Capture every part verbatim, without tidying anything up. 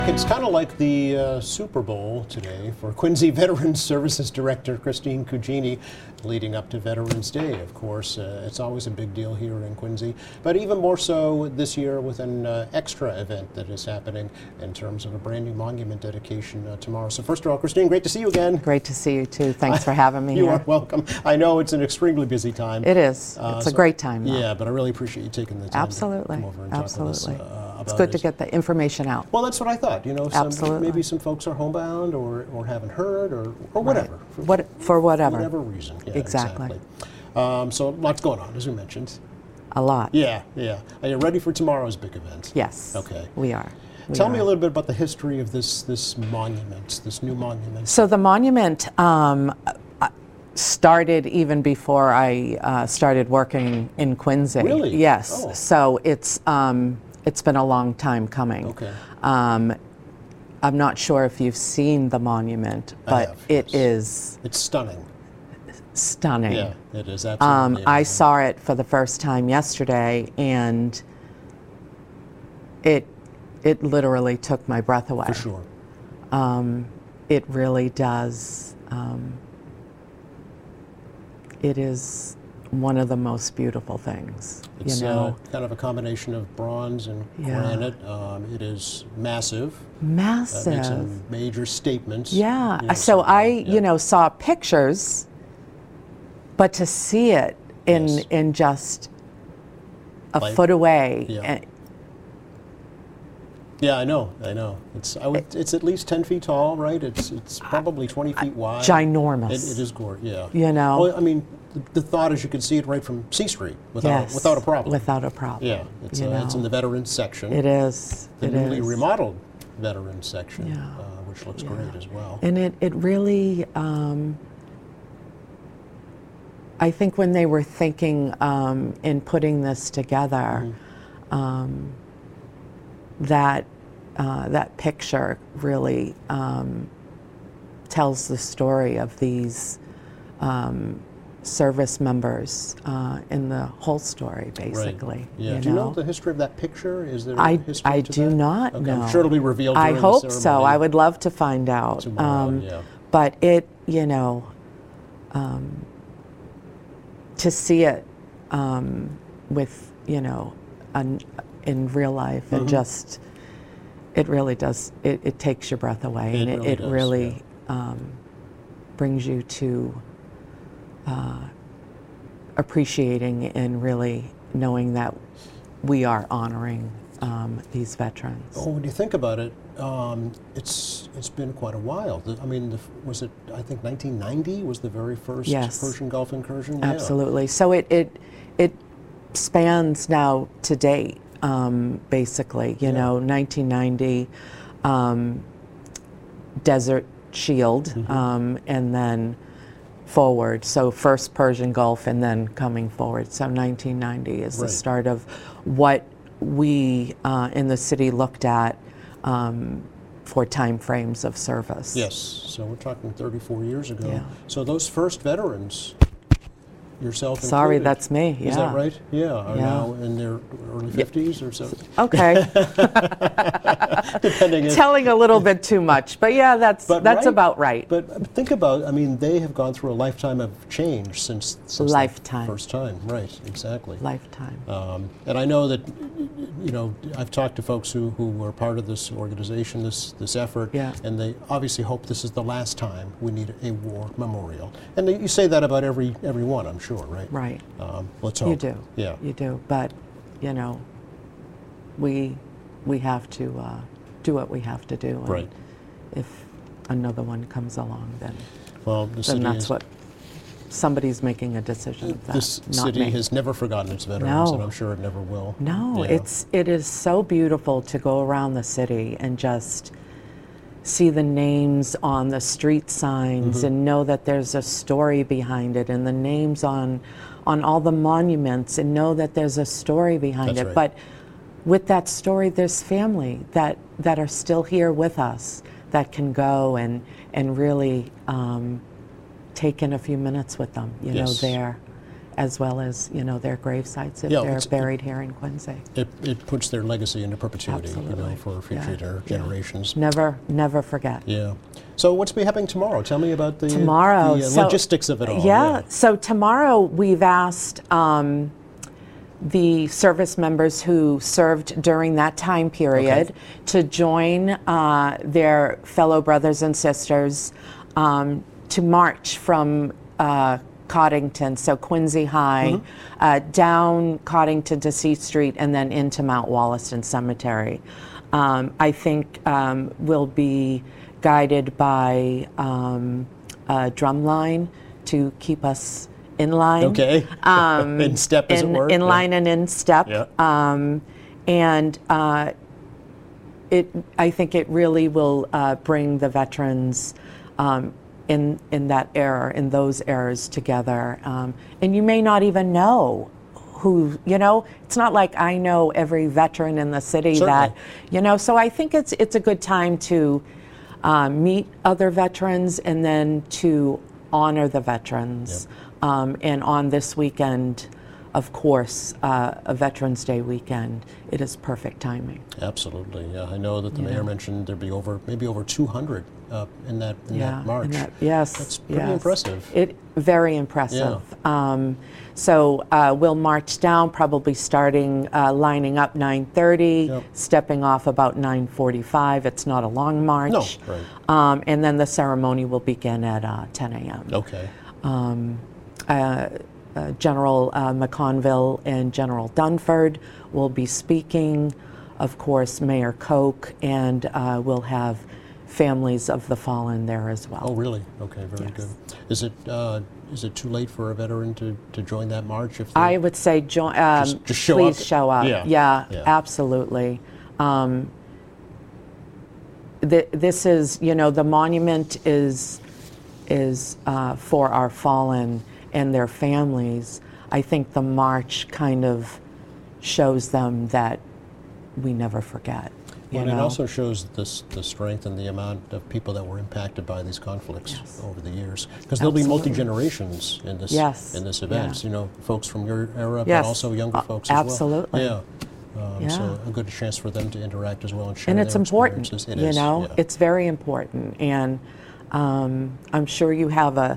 It's kind of like the uh, Super Bowl today for Quincy Veterans Services Director Christine Cugini, leading up to Veterans Day, of course. Uh, it's always a big deal here in Quincy, but even more so this year with an uh, extra event that is happening in terms of a brand new monument dedication uh, tomorrow. So first of all, Christine, great to see you again. Great to see you too. Thanks for having me you here. You are welcome. I know it's an extremely busy time. It is. Uh, it's so, a great time, though. Yeah, but I really appreciate you taking the time Absolutely. to come over and Absolutely. talk with us uh, about It's good it. to get the information out. Well, that's what I thought. You know, some, Absolutely. maybe some folks are homebound or, or haven't heard or, or whatever. Right. For, what, for whatever. whatever reason. Yeah, exactly. exactly. Um, so lots going on, as we mentioned. A lot. Yeah, yeah. Are you ready for tomorrow's big event? Yes. Okay. We are. We Tell are. me a little bit about the history of this this monument, this new monument. So the monument um, started even before I uh, started working in Quincy. Really? Yes. Oh. So it's um, it's been a long time coming. Okay. Um, I'm not sure if you've seen the monument, I but have, it yes. is It's stunning. stunning. Yeah, it is Um, absolutely. I amazing. saw it for the first time yesterday, and it it literally took my breath away. For sure. Um, it really does. Um, it is one of the most beautiful things. It's you know, uh, kind of a combination of bronze and Yeah. granite. Um, it is massive. That massive. makes some major statements. Yeah. you know, so I, yeah. you know, saw pictures, but to see it in Yes. in just a Like- foot away. Yeah. and- Yeah, I know, I know. It's I would, it's at least ten feet tall, right? It's it's probably twenty feet wide. ginormous. It, it is gorgeous, yeah. You know? Well, I mean, the, the thought is you could see it right from C Street without Yes, without a problem. Without a problem. yeah, it's you uh, it's in know. the veterans section. It is. The it newly is. remodeled veterans section, Yeah. uh, which looks Yeah. great as well. And it, it really, um, I think when they were thinking um, in putting this together, Mm-hmm. um, that uh, that picture really um, tells the story of these um, service members uh, in the whole story, basically. Right. Yeah. You Do you know know? the history of that picture? Is there I, a history I to do that? not Okay, know. I'm sure it'll be revealed I during hope the so. ceremony I would love to find out. tomorrow. yeah. But it, you know, um, to see it um, with, you know, an, in real life, Mhm. it just, it really does, it, it takes your breath away. It and it really it does, really um, brings you to uh, appreciating and really knowing that we are honoring um, these veterans. Oh, when you think about it, um, it's it's been quite a while. The, I mean, the, was it? I think nineteen ninety was the very first Yes. Persian Gulf incursion. Yeah. Absolutely. So it it it spans now to date, um, basically. You Yeah. know, nineteen ninety, um, Desert Shield, Mm-hmm. um, and then forward. So first Persian Gulf, and then coming forward. So nineteen ninety is Right. the start of what we uh, in the city looked at um, for time frames of service. Yes. So we're talking thirty-four years ago. Yeah. So those first veterans, yourself Sorry, included, that's me. Yeah. Is that right? Yeah. Are Yeah. now in their early fifties or so. Okay. Depending. if- Telling a little bit too much, but yeah, that's But that's right- about right. But think about, I mean, they have gone through a lifetime of change since, since Lifetime. the first time. Right, exactly. Lifetime. Um, and I know that, you know, I've talked to folks who, who were part of this organization, this this effort, Yeah. and they obviously hope this is the last time we need a war memorial. And they, you say that about every every one, I'm sure, right? Right. Um, let's hope. You do. Yeah. You do. But, you know, we we have to uh, do what we have to do. And Right. if another one comes along, then Well, the then city that's is, what somebody's making a decision. Of that, this not city me. has never forgotten its veterans, No. and I'm sure it never will. No, Yeah. it's it is so beautiful to go around the city and just see the names on the street signs Mm-hmm. and know that there's a story behind it, and the names on on all the monuments, and know that there's a story behind That's it. right. But with that story, there's family that that are still here with us that can go and and really um, take in a few minutes with them. You Yes. know, there as well as, you know, their grave sites if Yeah, they're it's- buried here in Quincy. It, it puts their legacy into perpetuity, you know, Absolutely. for future Yeah, gener- yeah. generations. Never, never forget. Yeah. So what's be happening tomorrow? Tell me about the, Tomorrow, the uh, so- logistics of it all. Yeah, so tomorrow we've asked um, the service members who served during that time period Okay. to join uh, their fellow brothers and sisters um, to march from uh, Coddington, so Quincy High, Mm-hmm. uh, down Coddington to C Street, and then into Mount Wollaston Cemetery. Um, I think um, we'll be guided by um, a drum line to keep us in line. Okay. Um, In step, as it in, were. in Yeah. line and in step. Yeah. Um, and uh, it, I think it really will uh, bring the veterans um, in in that era, in those eras together. Um, and you may not even know who, you know, it's not like I know every veteran in the city Certainly. that, you know, so I think it's it's a good time to uh, meet other veterans and then to honor the veterans. Um, and on this weekend, of course, uh, a Veterans Day weekend, it is perfect timing. Absolutely. Yeah, I know that the Yeah. mayor mentioned there'd be over maybe over two hundred uh, in that in that march. and that- yes, That's pretty yes. impressive. It very impressive. Um, so uh, we'll march down, probably starting uh, lining up nine thirty, Yep. stepping off about nine forty-five. It's not a long march. No, right. Um, and then the ceremony will begin at uh, ten a m Okay. Um, uh, uh, General uh, McConville and General Dunford will be speaking. Of course, Mayor Koch, and uh, we'll have families of the fallen there as well. Oh, really? Okay, very Yes. good. Is it uh, is it too late for a veteran to, to join that march? If they- I would say, jo- um, Just- just show please up? show up. Yeah. Yeah, Yeah. absolutely. Um, th- this is, you know, the monument is is uh, for our fallen and their families. I think the march kind of shows them that we never forget. You Well, know? it also shows this, the strength and the amount of people that were impacted by these conflicts Yes. over the years. Because there'll be Absolutely. multi-generations in this Yes. in this event. Yeah. You know, folks from your era, Yes. but also younger Uh, folks as absolutely. well. Yeah. Um, Yeah. So a good chance for them to interact as well and share And it's their important, experiences. It you is, know, yeah. it's very important. And um, I'm sure you have a,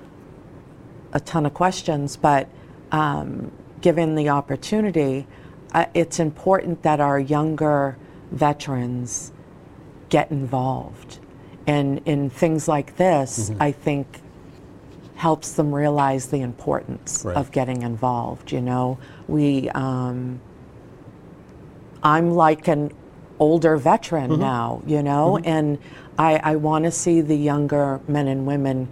a ton of questions, but um, given the opportunity, uh, it's important that our younger veterans get involved. And in things like this, Mm-hmm. I think helps them realize the importance Right. of getting involved, you know. We, um, I'm like an older veteran Mm-hmm. now, you know, and I, I want to see the younger men and women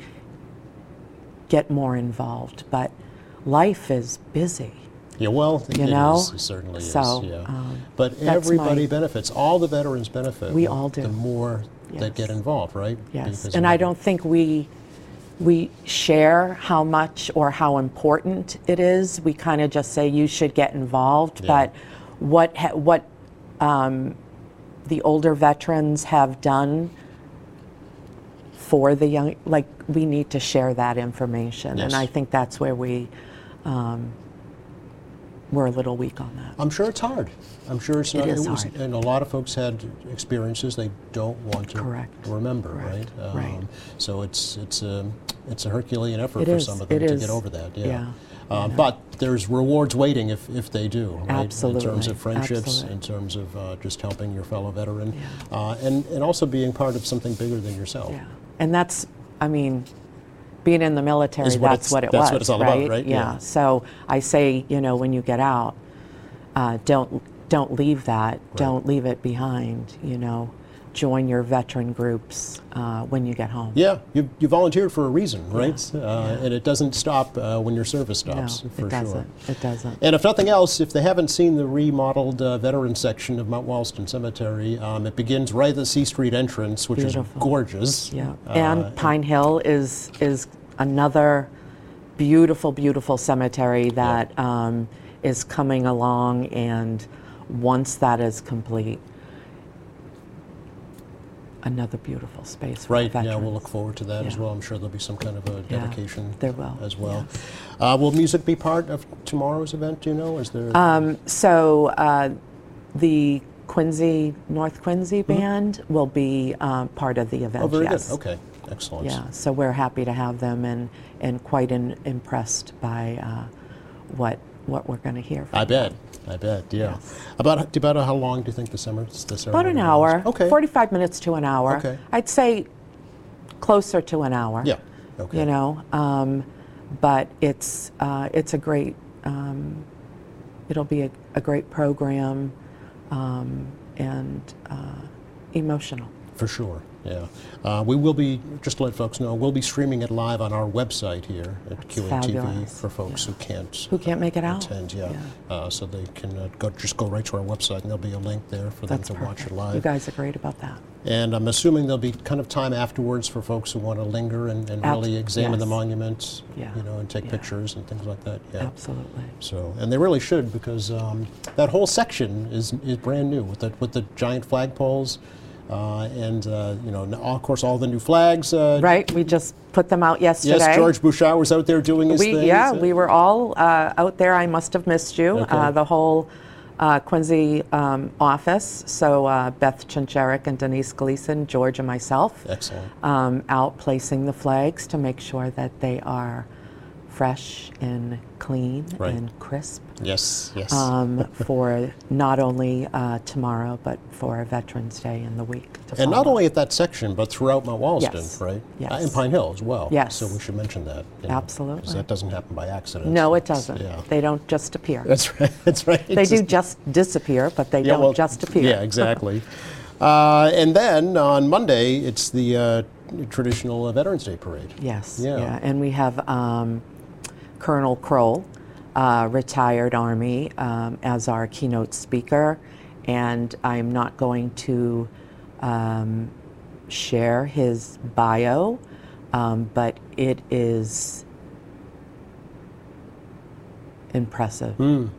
get more involved. But life is busy. Yeah, well, You it know? is. It certainly So, is. Yeah. um, but that's everybody my- benefits. All the veterans benefit. We the- all do. The more that Yes. get involved, right? Yes, Because and of I the- don't think we we share how much or how important it is. We kind of just say you should get involved, Yeah. but what ha- what um, the older veterans have done for the young, like we need to share that information, and Yes. I think that's where we um, we're a little weak on that. I'm sure it's hard. I'm sure it's It not. is was- hard. And a lot of folks had experiences they don't want to Correct. remember, Correct. right? Right. So it's it's a it's a Herculean effort It for is. some of them It to is. get over that. Yeah. Yeah. Uh, but there's rewards waiting if, if they do, right? In terms Absolutely. of friendships, Absolutely. in terms of uh, just helping your fellow veteran, uh, and and also being part of something bigger than yourself. Yeah, and that's, I mean, being in the military, Is what that's it's- what it that's was, what it's all about, right? right? Yeah. Yeah. So I say, you know, when you get out, uh, don't don't leave that. Don't leave it behind. You know, join your veteran groups uh, when you get home. Yeah, you, you volunteered for a reason, right? Uh, yeah. And it doesn't stop uh, when your service No, stops, for it doesn't. sure. It doesn't. And if nothing else, if they haven't seen the remodeled uh, veteran section of Mount Wollaston Cemetery, um, it begins right at the C Street entrance, which is Beautiful. gorgeous. Yeah, Uh, and Pine Hill is is another beautiful, beautiful cemetery that um, is coming along, and once that is complete, another beautiful space for Right, veterans. yeah, we'll look forward to that as Yeah. well. I'm sure there'll be some kind of a Yeah, dedication there will, as well. Uh, will music be part of tomorrow's event, do you know? Is there? Um, so uh, the Quincy, North Quincy Band will be um, part of the event, oh, very yes. good. Okay, excellent. Yeah, so we're happy to have them and, and quite in, impressed by uh, what what we're going to hear from I bet. them. I bet, yeah. Yes. About about how long do you think the summer the ceremony About an will hour, last? Okay. forty-five minutes to an hour. Okay. I'd say closer to an hour. Yeah. Okay. You know, um, but it's uh, it's a great, um, it'll be a, a great program um, and uh, emotional. For sure, yeah. Uh, we will be, just to let folks know, we'll be streaming it live on our website here at That's Q A T V fabulous. for folks Yeah. who can't Who can't make it out? attend, yeah. Yeah. Uh, so they can uh, go just go right to our website and there'll be a link there for them That's to perfect. watch it live. You guys are great about that. And I'm assuming there'll be kind of time afterwards for folks who want to linger and, and Abs- really examine the yes. monuments, Yeah. you know, and take Yeah. pictures and things like that. Yeah. Absolutely. So, and they really should because um, that whole section is is brand new with the with the giant flagpoles, uh, and uh, you know, n- of course, all the new flags. Uh, Right, we just put them out yesterday. Yes, George Bouchard was out there doing his We, thing. yeah, so- we were all uh, out there. I must have missed you. Okay. Uh, the whole uh, Quincy um, office. So uh, Beth Chincherik and Denise Gleason, George and myself, Excellent. um, out placing the flags to make sure that they are fresh and clean Right. and crisp Yes, yes. um, for not only uh, tomorrow, but for Veterans Day and the week to and not follow. only at that section, but throughout Mount Wollaston, Yes. right? Yes. Uh, and Pine Hill as well. Yes. So we should mention that. you know, 'cause Absolutely. that doesn't happen by accident. No, it It's- doesn't. Yeah. They don't just appear. That's right. That's right. They It's do just- just disappear, but they Yeah, don't well, just appear. Yeah, exactly. uh, and then on Monday, it's the uh, traditional uh, Veterans Day parade. Yes. Yeah. Yeah. And we have um, Colonel Kroll, uh, retired Army, um, as our keynote speaker. And I'm not going to um, share his bio, um, but it is impressive. To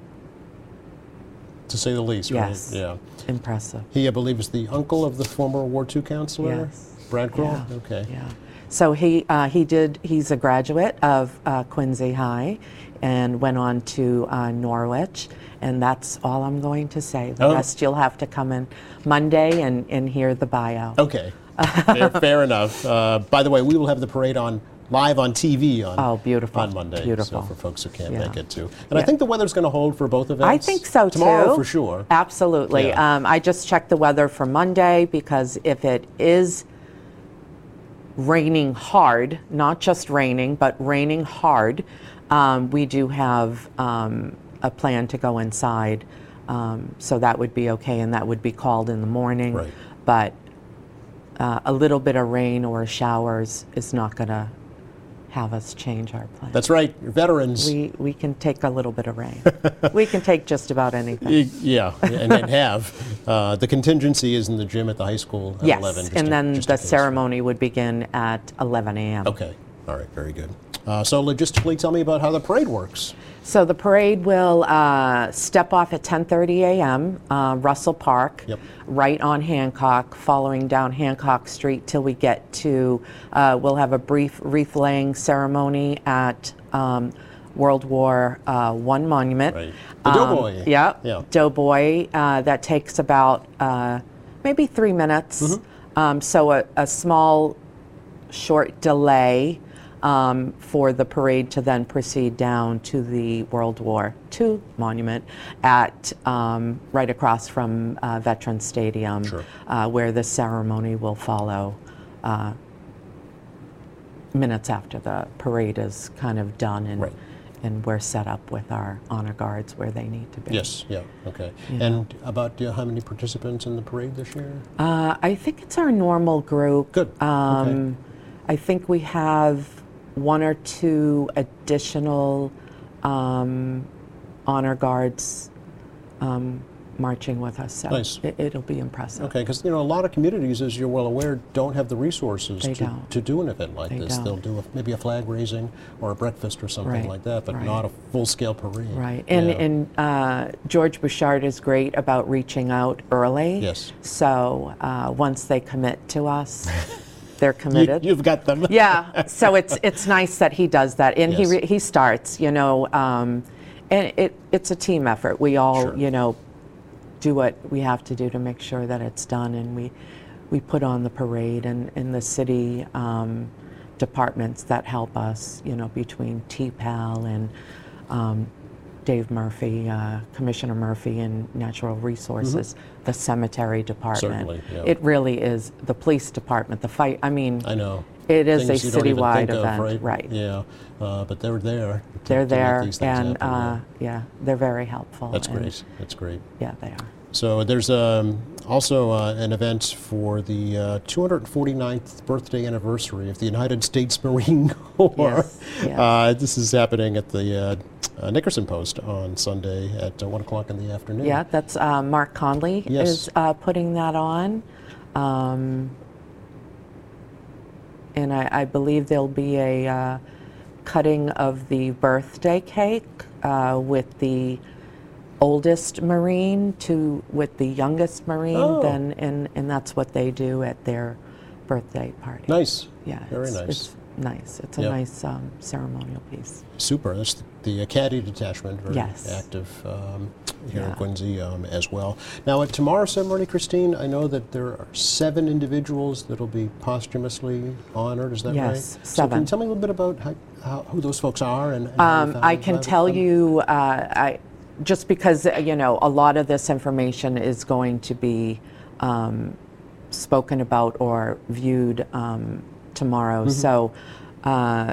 say the least, Yes. right? Yeah. Impressive. He, I believe, is the uncle of the former World War Two counselor, Yes. Brad Kroll. Yeah. Okay. Yeah. So he uh, he did. He's a graduate of uh, Quincy High, and went on to uh, Norwich. And that's all I'm going to say. The Oh. rest you'll have to come in Monday and, and hear the bio. Okay. fair, fair enough. Uh, by the way, we will have the parade on live on T V on Oh, beautiful. on Monday. Beautiful. So for folks who can't Yeah. make it too. And I Yeah. think the weather's going to hold for both events. I think so Tomorrow too. for sure. Absolutely. Yeah. Um, I just checked the weather for Monday because if it is raining hard, not just raining, but raining hard, um, we do have um, a plan to go inside. Um, so that would be okay, and that would be called in the morning. Right. But uh, a little bit of rain or showers is not going to have us change our plan. That's right. You're veterans. we, we can take a little bit of rain. We can take just about anything. Y- Yeah, and, and have. Uh, the contingency is in the gym at the high school at Yes, eleven. just and in- then just the in case. ceremony would begin at eleven a m Okay. All right. Very good. Uh, so logistically, tell me about how the parade works. So the parade will uh, step off at ten thirty a m Uh, Russell Park, Yep. right on Hancock, following down Hancock Street till we get to. Uh, we'll have a brief wreath laying ceremony at um, World War uh, One monument. Right. The Doughboy. Yeah. Yeah. Doughboy. Uh, that takes about uh, maybe three minutes. Mm-hmm. Um, so a, a small, short delay. Um, for the parade to then proceed down to the World War Two monument at um, right across from uh, Veterans Stadium, Sure. uh, where the ceremony will follow uh, minutes after the parade is kind of done, and Right. and we're set up with our honor guards where they need to be. Yes. Yeah. Okay. Yeah. And about uh, how many participants in the parade this year? Uh, I think it's our normal group. Good. Um, Okay. I think we have one or two additional um, honor guards um, marching with us. So Nice. it, it'll be impressive. Okay, because you know a lot of communities, as you're well aware, don't have the resources They to, don't. to do an event like They this. don't. They'll do a, maybe a flag raising or a breakfast or something Right, like that, but right. not a full-scale parade. Right, and Yeah. and uh, George Bouchard is great about reaching out early. Yes. So uh, once they commit to us, they're You, committed. you've got them. Yeah. So it's it's nice that he does that, and he Yes. re- he starts. You know, um, and it it's a team effort. We all Sure. you know do what we have to do to make sure that it's done, and we we put on the parade and in the city. Um, departments that help us, you know, between T PAL and um, Dave Murphy, uh, Commissioner Murphy in Natural Resources, the cemetery department. Certainly, yeah. It really is the police department, the fight. I mean, I know. it is Things a you don't even citywide think of, event, right? right. Yeah, uh, but they're there. to- They're to make there, these things and happen, yeah. uh, yeah, they're very helpful. That's and- great. That's great. Yeah, they are. So there's um, also uh, an event for the uh, two hundred forty-ninth birthday anniversary of the United States Marine Corps. Yes, yes. Uh, this is happening at the uh, uh, Nickerson Post on Sunday at uh, one o'clock in the afternoon. Yeah, that's uh, Mark Conley Yes. is uh, putting that on. Um, and I, I believe there'll be a uh, cutting of the birthday cake uh, with the oldest Marine to with the youngest Marine, Oh. then and, and that's what they do at their birthday party. Nice. Yeah, Very it's, nice. It's nice. It's a Yep. nice um, ceremonial piece. Super. That's the, the Caddy detachment, very Yes. active um, here in Yeah. Quincy um, as well. Now, at tomorrow's ceremony, Christine, I know that there are seven individuals that will be posthumously honored. Is that Yes, right? So can seven. you tell me a little bit about how, how, who those folks are? And, and how you Um, found I out can about tell them? you, uh, I, just because, uh, you know, a lot of this information is going to be um, spoken about or viewed um, tomorrow. Mm-hmm. So, uh,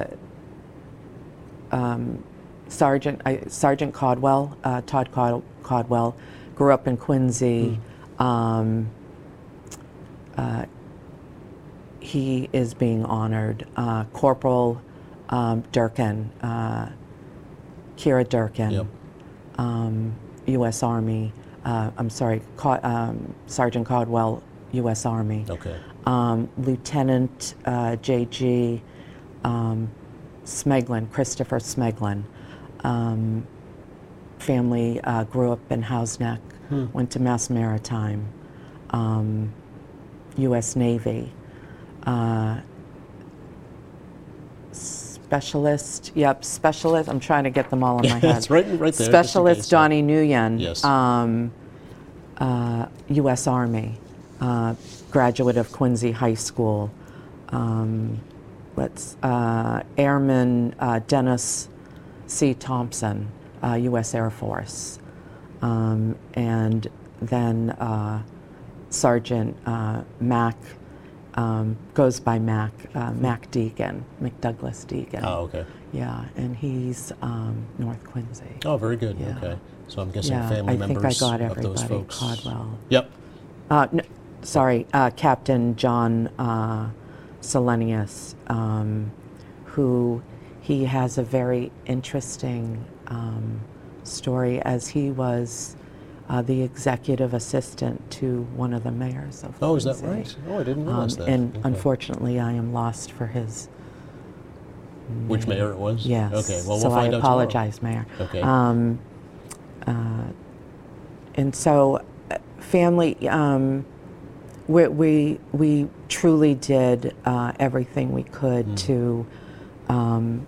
um, Sergeant I, Sergeant Caldwell, uh, Todd Cald- Caldwell, grew up in Quincy. Mm. Um, uh, he is being honored. Uh, Corporal um, Durkin, uh, Kira Durkin, Yep. um, U S Army. Uh, I'm sorry, Ca- um, Sergeant Caldwell, U S Army. Okay. Um, Lieutenant uh, J G um, Smeglin, Christopher Smeglin. Um, family uh, grew up in House Neck, Hmm. went to Mass Maritime, um, U S Navy. Uh, specialist, yep, specialist. I'm trying to get them all in my head. It's right, right there. just in Specialist case. Donnie Nguyen, Yes. um, uh, U S Army, uh, graduate of Quincy High School. Um, let's uh, Airman uh, Dennis C. Thompson, uh, U S Air Force, um, and then uh, Sergeant uh, Mac. Um, goes by Mac, uh, Mac Deegan, McDouglas Deegan. Oh, okay. Yeah, and he's um, North Quincy. Oh, very good. Yeah. Okay. So I'm guessing yeah, family I think members I got of those everybody. folks. Caldwell. Yep. Uh, no, sorry, uh, Captain John uh, Selenius, um, who he has a very interesting um, story as he was uh, the executive assistant to one of the mayors of Oh, is that Quincy. right? Oh, I didn't Um, realize that. and Okay. unfortunately, I am lost for his Which name. mayor it was? Yes. Okay. Well, so we'll find I out tomorrow. apologize, Mayor. Okay. Um, uh, and so, uh, family, um, we, we we truly did uh, everything we could Mm. to um,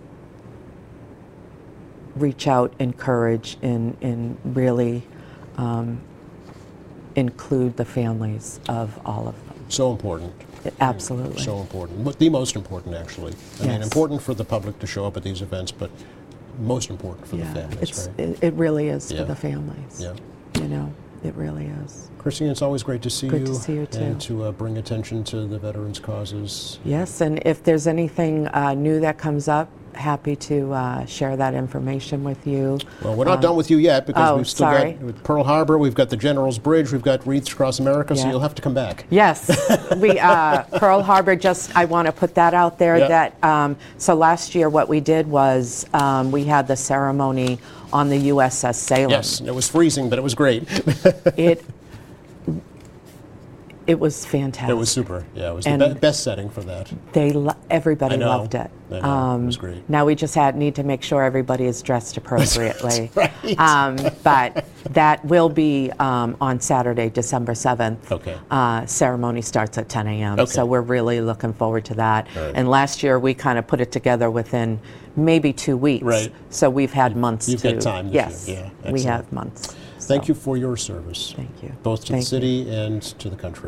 reach out, encourage, and and really um, include the families of all of them. So important. Absolutely. So important. But the most important, actually. I mean, Yes. important for the public to show up at these events, but most important for yeah, the families, it's, right? it, it really is Yeah. for the families. Yeah. You know, it really is. Christine, it's always great to see Good you. to see you, too. And to uh, bring attention to the veterans' causes. Yes, and if there's anything uh, new that comes up, happy to uh, share that information with you. Well, we're not done with you yet because oh, we've still sorry. got with Pearl Harbor, we've got the General's Bridge, we've got Wreaths Across America, so Yeah. you'll have to come back. Yes, we uh, Pearl Harbor. Just I want to put that out there. Yeah. That um, so last year what we did was um, we had the ceremony on the U S S Salem. Yes, it was freezing, but it was great. It it was fantastic. It was super. Yeah, it was the And- be- best setting for that. They lo- everybody I know. loved it. I know. It was great. Now we just had need to make sure everybody is dressed appropriately. right. Um, but that will be um, on Saturday, December seventh. Okay. Uh, ceremony starts at ten a m Okay. So we're really looking forward to that. Right. And last year we kind of put it together within maybe two weeks. Right. So we've had months You've to. had time this yes. year. Yeah, we excellent. have months. Thank So, you for your service. Thank you. Both to Thank the city and to the country.